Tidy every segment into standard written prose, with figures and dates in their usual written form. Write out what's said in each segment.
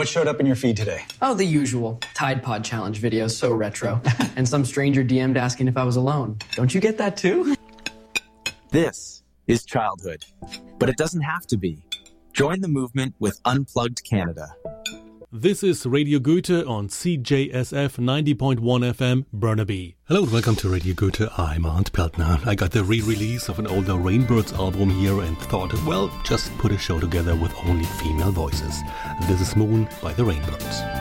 What showed up in your feed today? Oh, the usual. Tide Pod Challenge video, so retro. And some stranger DM'd asking if I was alone. Don't you get that too? This is childhood, but it doesn't have to be. Join the movement with Unplugged Canada. This is Radio Goethe on CJSF 90.1 FM, Burnaby. Hello and welcome to Radio Goethe. I'm Arndt Peltner. I got the re-release of an older Rainbirds album here and thought, well, just put a show together with only female voices. This is Moon by the Rainbirds.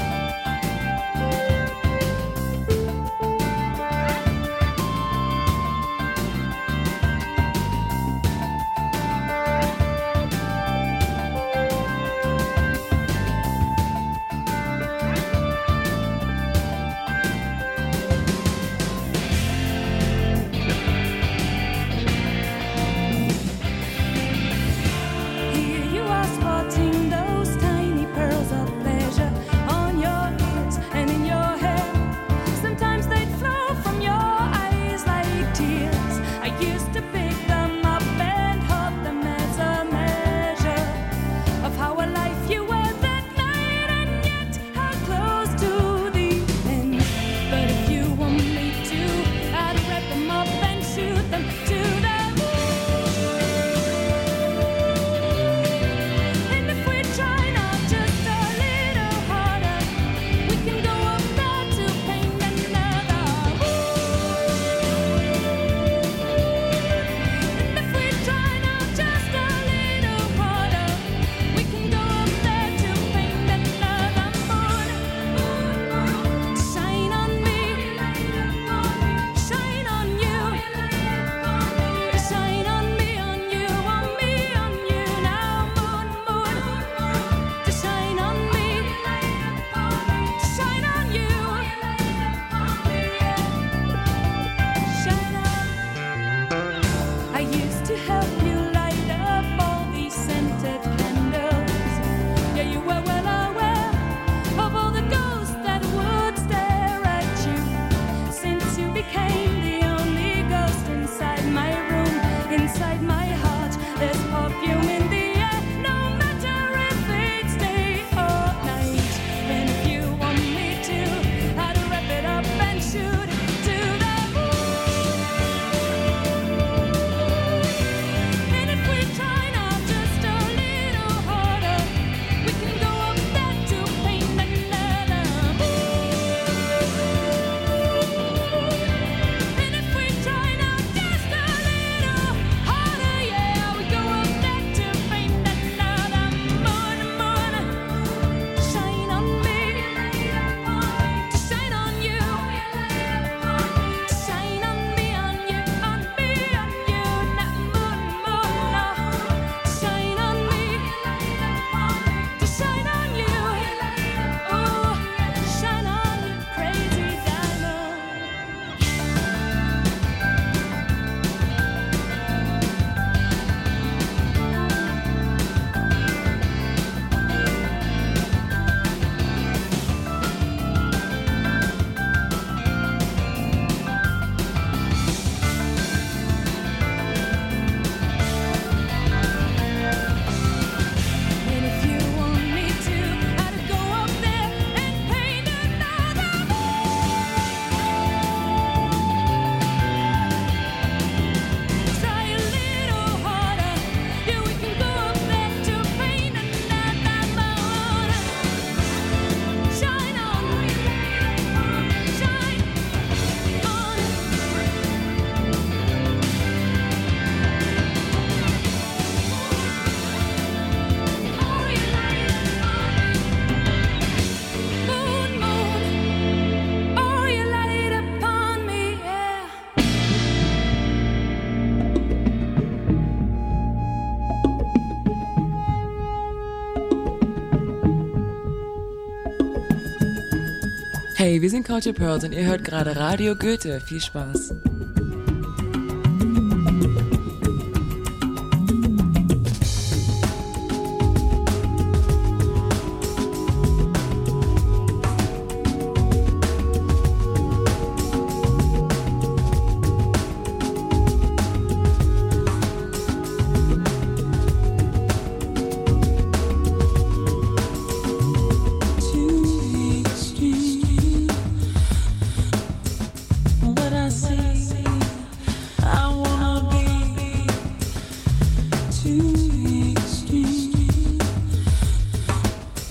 Hey, wir sind Culture Pearls und ihr hört gerade Radio Goethe. Viel Spaß.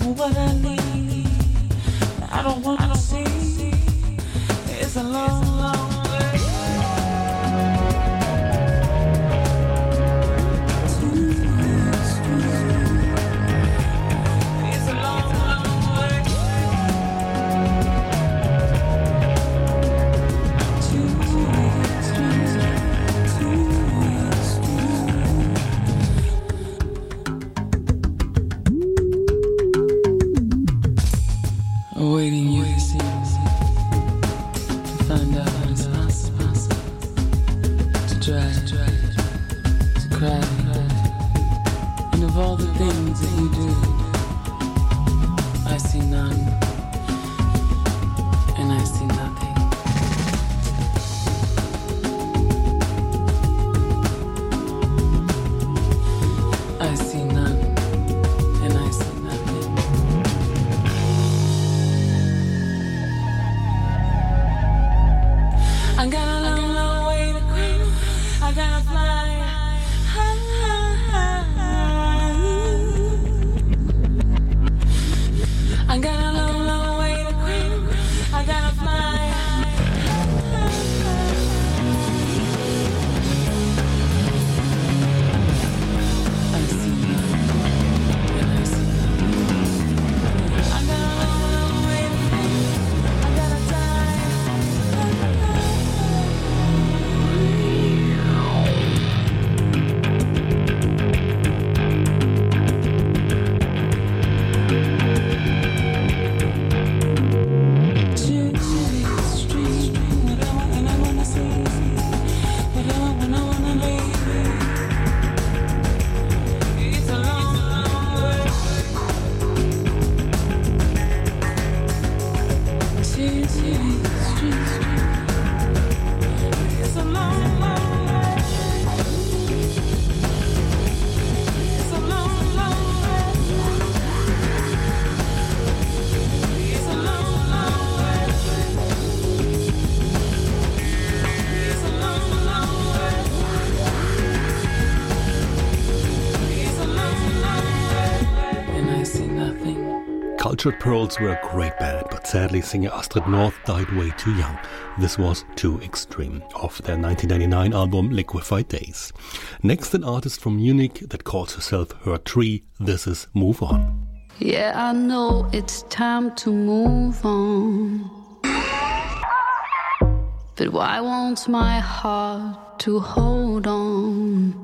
what I need. I don't want to see. It's a long, long way. It's a long, long way. Awaiting you to see, to find out what is possible, to try, to cry, and of all the things that you do, I see none, and I see nothing. I see none, and I see nothing. I got a long, long way to go. I gotta fly high. I got a long, long way to go. I gotta fly I see nothing, and I see nothing. I got a long, long way to go. I gotta die. Cultured Pearls were a great band, but sadly singer Astrid North died way too young. This was Too Extreme, off their 1999 album Liquefied Days. Next, an artist from Munich that calls herself Her Tree. This is Move On. Yeah, I know it's time to move on, but why won't my heart to hold on?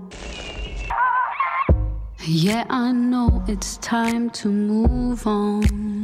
Yeah, I know it's time to move on,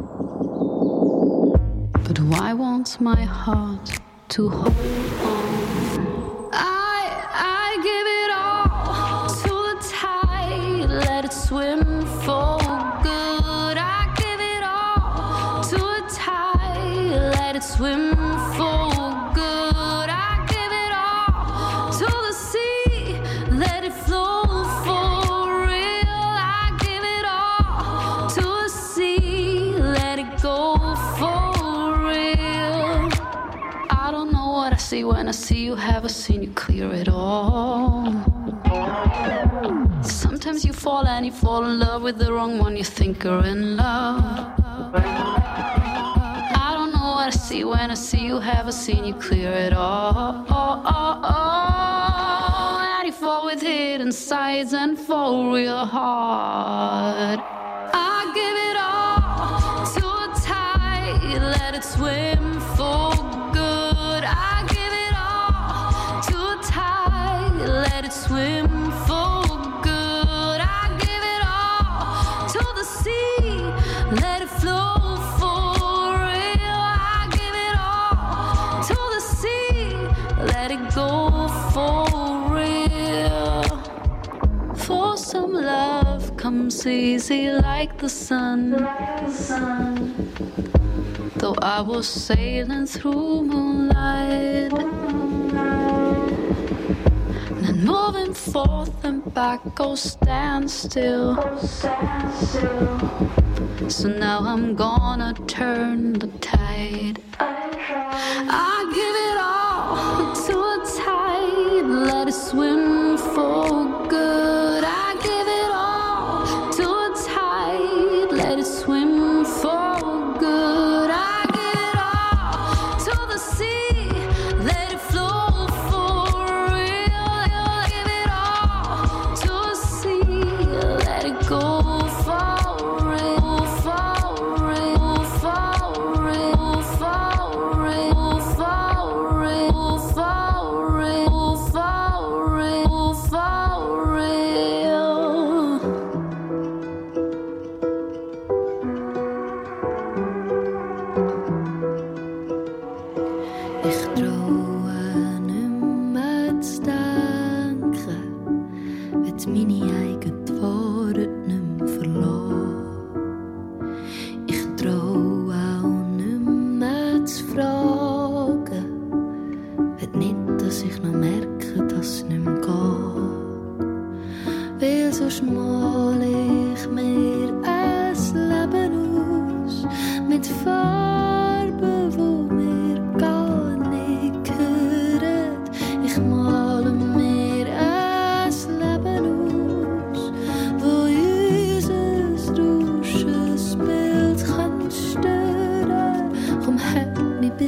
but why won't my heart to hold on? I give it all to the tide, let it swim for good. I give it all to the tide, let it swim for good. I give it all to the sea, let it flow for real. I give it all to the sea, let it go for real. I don't know what I see when I see you, haven't seen you clear it all. Sometimes you fall and you fall in love with the wrong one you think you're in love. I don't know what I see when I see you, haven't seen you clear it all. And you fall with hidden sides and fall real hard. I give it all to a tide, let it swim for good. I give it all to a tide, let it swim for good. I give it all to the sea, let it flow for real. I give it all to the sea, let it go for real. For some love comes easy like the sun. Though I was sailing through moonlight, and moving forth and back, oh stand still. So now I'm gonna turn the tide. I give it all to a tide, let it swim for good. I give it all to a tide, let it swim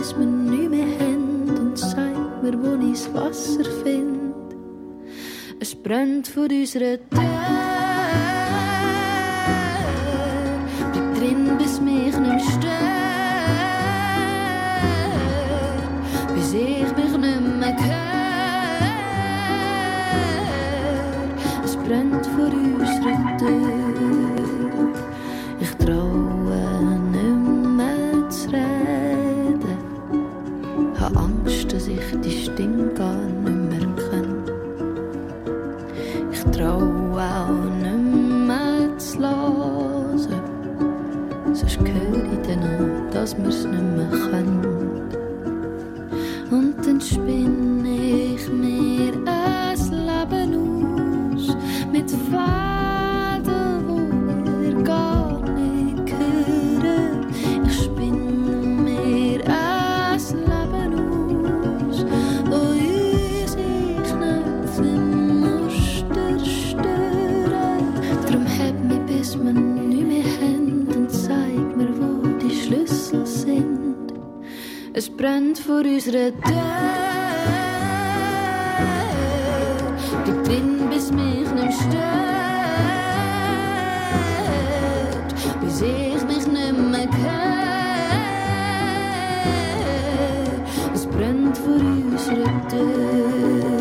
bis wir nichts mehr haben und zeig mir, wo ich das Wasser finde. Es brennt vor unserer Tür. Bleib drin, bis mich nicht mehr stört, bis ich mich nicht mehr höre. Es brennt vor unserer Tür. Ich traue nicht mehr zu reden, habe Angst, dass ich die Stimme gar nicht mehr kenne. Ich traue auch nicht mehr zu hören, sonst höre ich dann auch, dass wir's nicht mehr können. Und dann spinne ich mir ein Leben aus mit Fäden, wo wir gar nicht hören. Ich spinne mir ein Leben aus, wo uns ich nicht im Muster stören. Drum heb mich, bis wir nicht mehr haben und zeig mir, wo die Schlüssel sind. Es brennt vor unserer Tür. Bleib drin, bis mich nicht stört, bis ich mich nicht mehr höre. Es brennt vor unserer Tür.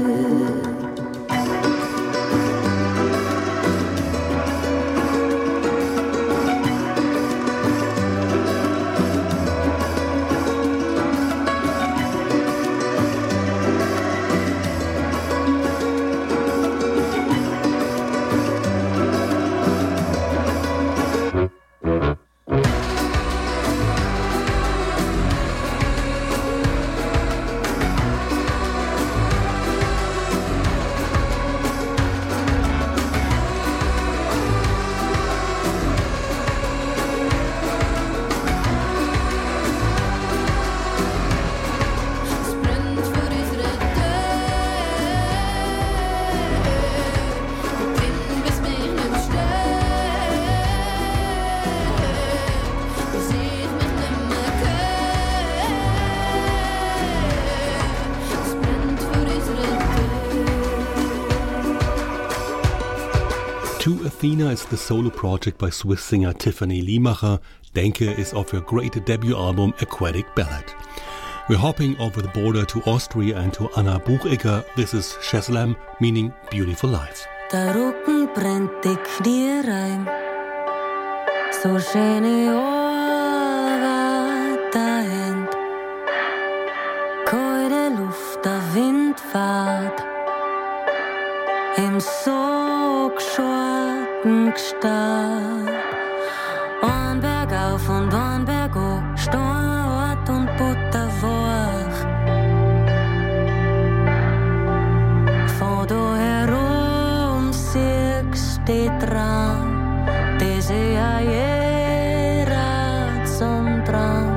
To Athena is the solo project by Swiss singer Tiffany Liemacher. Denke is off her great debut album Aquatic Ballad. We're hopping over the border to Austria and to Anna Buchegger. This is Sheslam, meaning beautiful life. Der Rücken brennt, die Knie rein. So schöne Ohren dahin. Kalte Luft, der Wind fährt. Im Sog schwarzen Gestalt. Ein Berg auf und ein Berg hoch, Stort und Butterwurch. Von da herum siehst du dran, diese ja jeder zum Drang.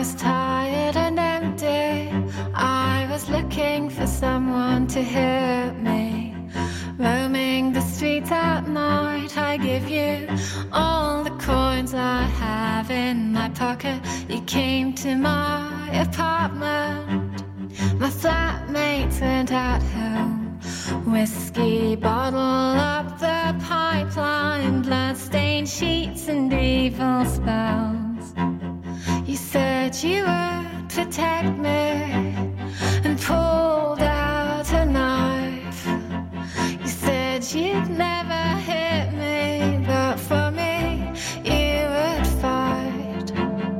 was tired and empty. I was looking for someone to hear me. Roaming the streets at night, I give you all the coins I have in my pocket. You came to my apartment. My flatmates weren't at home. Whiskey bottle up the pipeline, blood-stained sheets and evil spells. You said you would protect me and pulled out a knife. You said you'd never hit me, but for me you would fight.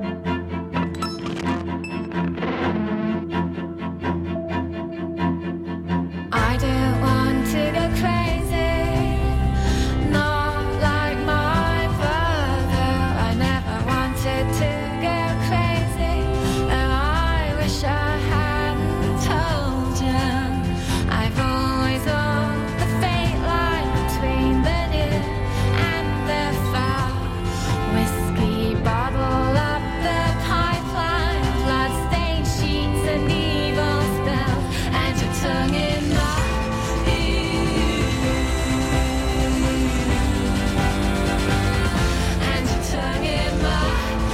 I don't want to go crazy, not like my brother. I never wanted to go crazy, and I wish I hadn't told you. I've always walked the faint line between the near and the far. Whiskey bottle up the pipeline, blood-stained sheets and evil spells, and your tongue in my and your tongue in my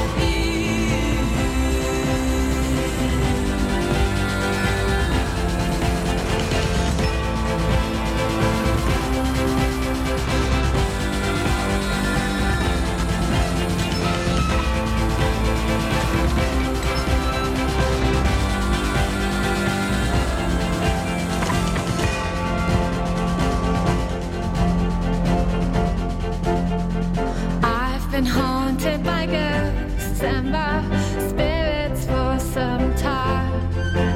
I've been haunted by ghosts and by spirits for some time.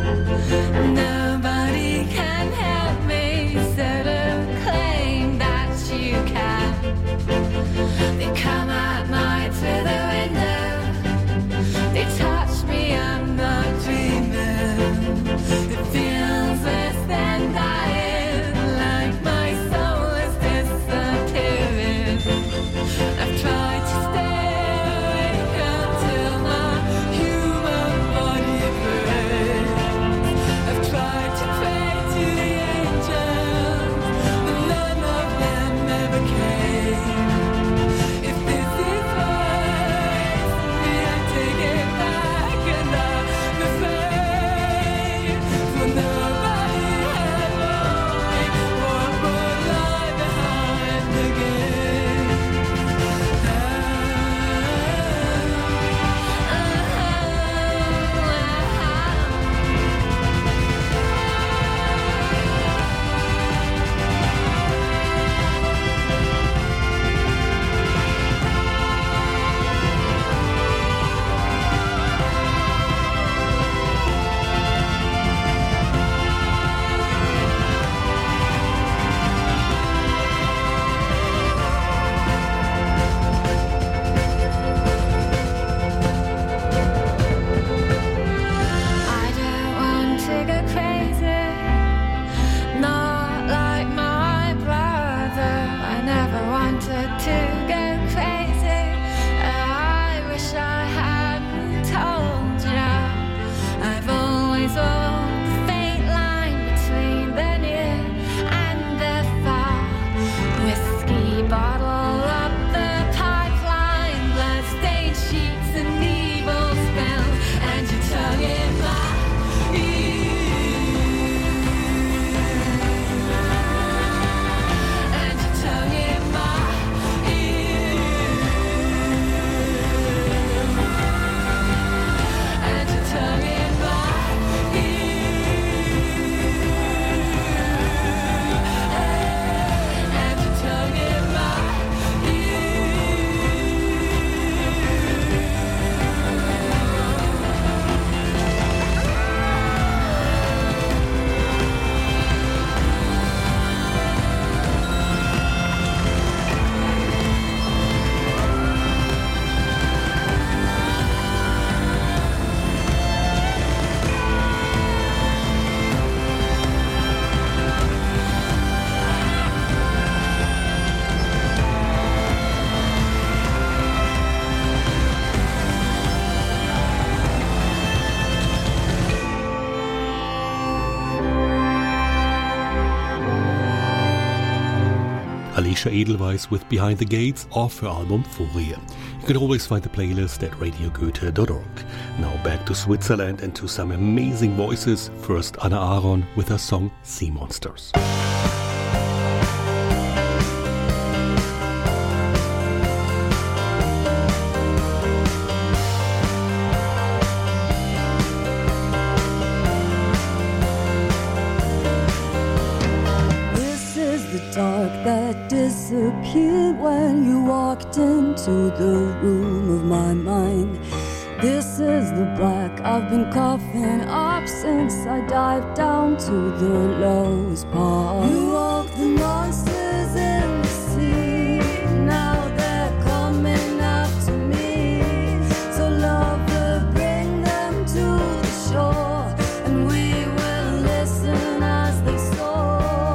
Nobody can help me, so don't claim that you can. They come at night through the window. They touch me, I'm not dreaming. It feels less than dying, like my soul is disappearing. I've tried to stay awake until my human body breaks. I've tried to pray to the angels, but none of them ever came. If this is right for me, I take it back and I'm afraid. For nobody had warned me what would lie behind the gate. I don't want to go crazy, not like my brother. I never wanted to go crazy. I wish I hadn't told you. I've always walked the faint line between the near and the far. Whiskey bottle up the pipeline, blood-stained sheets and evil spells, and your tongue in my ear. And your tongue in my ear. And your tongue in my ear. And your tongue in my Alicia Edelweiss with Behind the Gates off her album Furie. You can always find the playlist at radiogoethe.org. Now back to Switzerland and to some amazing voices. First Anna Aaron with her song Sea Monsters. Disappeared when you walked into the room of my mind. This is the black I've been coughing up since I dived down to the lowest part. You woke the monsters in the sea, now they're coming after me. So lover, bring them to the shore, and we will listen as they soar.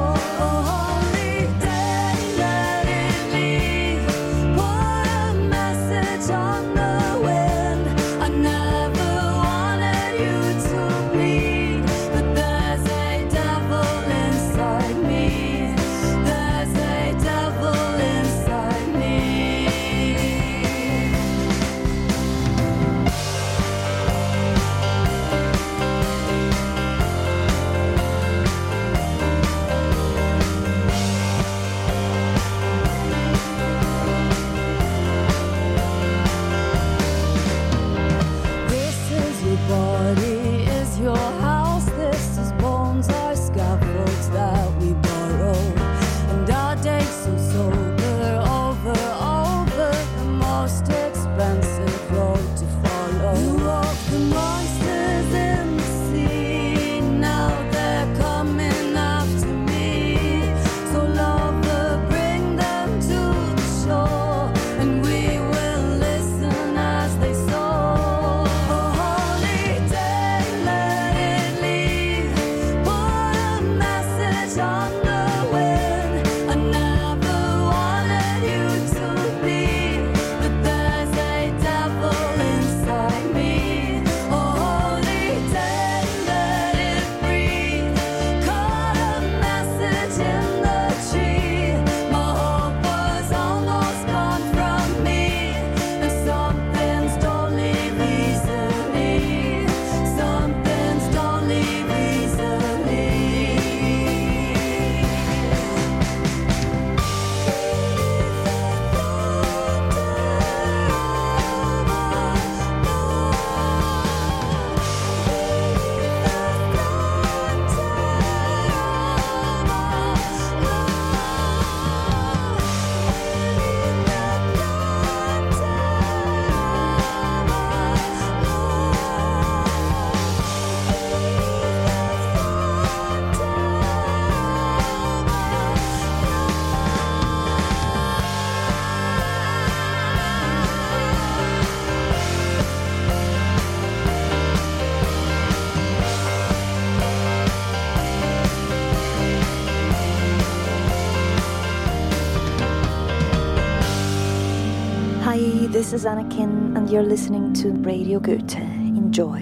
This is Anakin, and you're listening to Radio Goethe. Enjoy.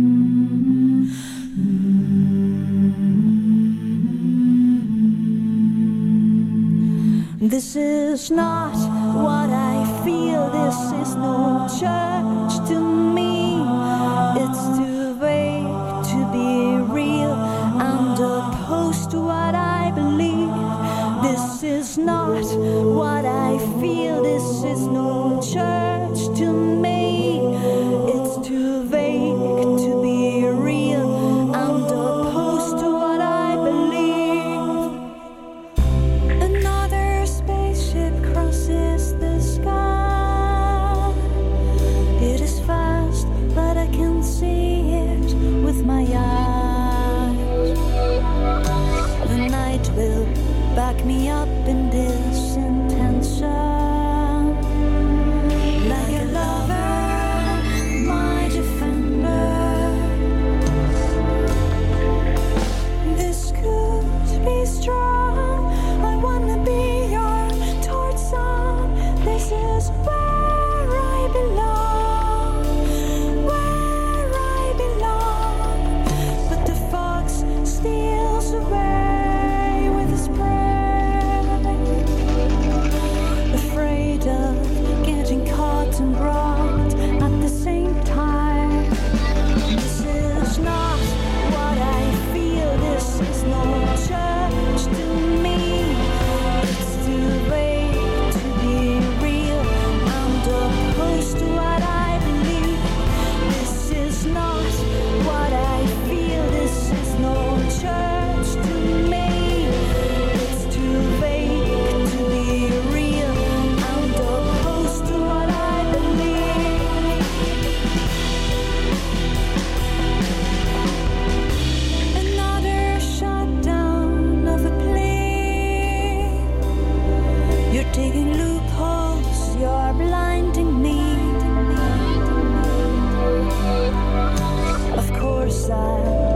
This is not what I feel. This is no church to me. It's too vague to be real and opposed to what I believe. This is not what I feel. This is no church to me. It's too vague to be real and opposed to what I believe. Another spaceship crosses the sky. It is fast, but I can see it with my eyes. The night will back me up in this intention, like a lover You're digging loopholes, you're blinding me. Of course I'll